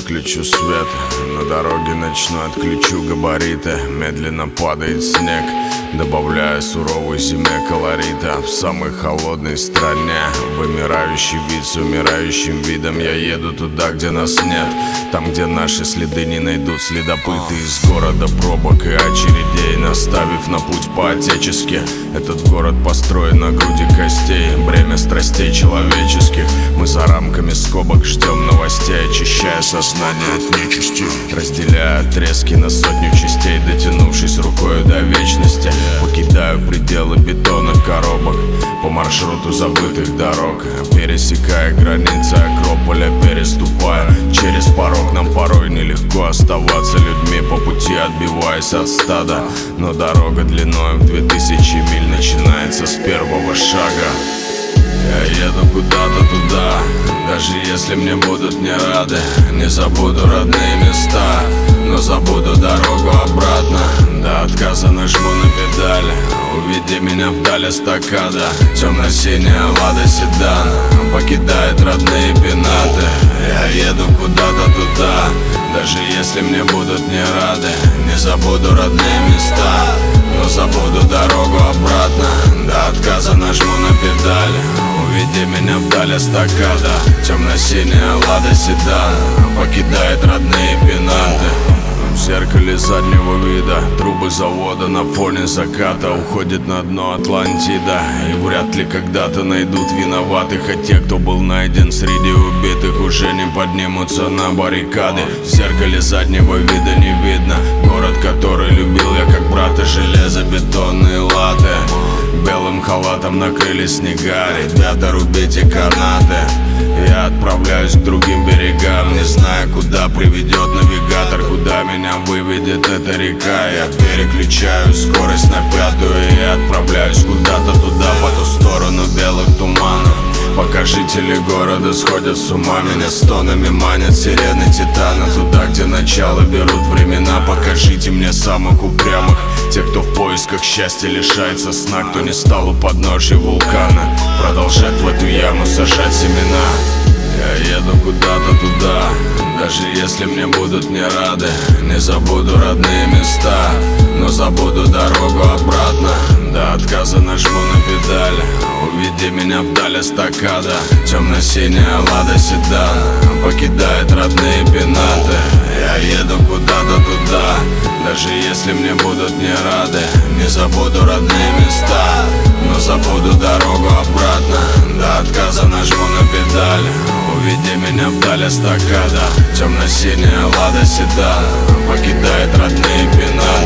включу свет, на дороге ночной отключу габариты. Медленно падает снег, добавляя суровой зиме колорита. В самой холодной стране вымирающий вид с умирающим видом. Я еду туда, где нас нет, там, где наши следы не найдут следопыты. Из города пробок и очередей, наставив на путь по-отечески. Этот город построен на груди костей, бремя страстей человеческих. Мы за рамками скобок ждем новостей, очищая сознание от нечисти, разделяя отрезки на сотню частей, дотянувшись рукой до вечности. Покидаю пределы бетонных коробок по маршруту забытых дорог, пересекая границы Акрополя, переступая через порог. Нам порой нелегко оставаться людьми по пути, отбиваясь от стада. Но дорога длиной в 2000 миль начинается с первого шага. Я еду куда-то туда, даже если мне будут не рады. Не забуду родные места, но забуду дорогу обратно. До отказа нажму на педали, уведи меня вдаль эстакада. Темно-синяя Лада седан покидает родные пенаты. Я еду куда-то туда, даже если мне будут не рады. Не забуду родные места, но забуду дорогу обратно. До отказа нажму на педали, уведи меня вдаль эстакада. Темно-синяя Лада седан покидает родные пенаты. В зеркале заднего вида трубы завода на фоне заката уходит на дно Атлантида. И вряд ли когда-то найдут виноватых, а те, кто был найден среди убитых, уже не поднимутся на баррикады. В зеркале заднего вида не видно город, который любил я как брата. Железобетонные латы белым халатом накрыли снега. Ребята, рубите канаты, я отправляюсь к другим берегам, не зная, куда приведет навигатор, куда меня выведет эта река. Я переключаю скорость на пятую и отправляюсь куда-то туда, по ту сторону белых туманов. Пока жители города сходят с ума, меня стонами манят сирены Титана. Туда, где начало берут времена. Покажите мне самых упрямых, те, кто в поисках счастья лишается сна, кто не стал у подножья вулкана продолжать в эту яму сажать семена. Я еду куда-то туда, даже если мне будут не рады. Не забуду родные места, но забуду дорогу обратно. До отказа нажму на педали, уведи меня вдаль эстакада. Темно-синяя Лада седан покидает родные пенаты. Я еду куда-то туда, даже если мне будут не рады. Не забуду родные места, но забуду дорогу обратно. До отказа нажму на педали, уведи меня вдаль эстакада. Темно-синяя Лада седан покидает родные пенаты.